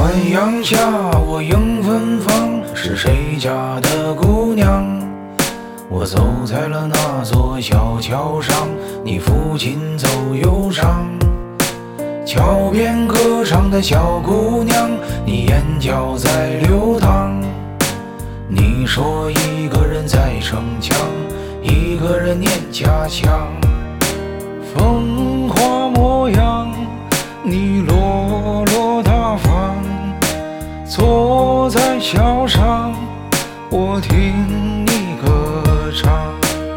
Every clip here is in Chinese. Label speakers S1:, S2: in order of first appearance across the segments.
S1: 暖阳下，我迎芬芳，是谁家的姑娘？我走在了那座小桥上，你抚琴奏忧伤。桥边歌唱的小姑娘，你眼角在流淌。你说一个人在逞强，一个人念家乡。风华模样，你落落大方，坐在桥上，我听你歌唱。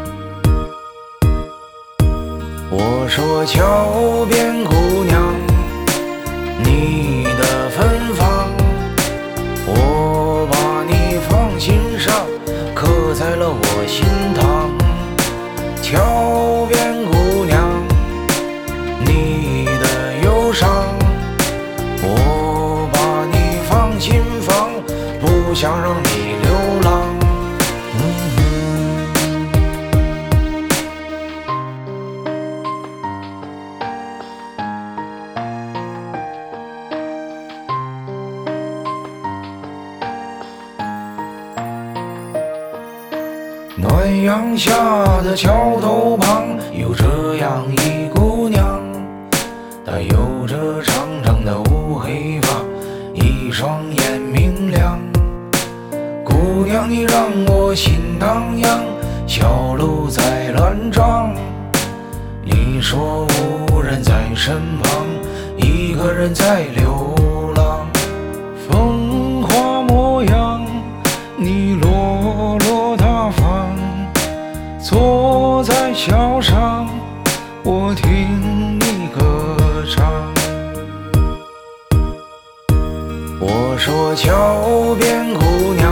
S1: 我说桥边姑娘，你的芬芳，我把你放心上，刻在了我心膛。桥边姑娘，你的忧伤，我把你放心房，不想让你流浪。暖阳下的桥头旁，有这样一姑娘，她有着长长的乌黑发，一双眼明亮。姑娘你让我心荡漾，小鹿在乱撞。你说无人在身旁，一个人在流浪。风华模样，你落落大方，坐在桥上，我听你歌唱。我说桥边姑娘，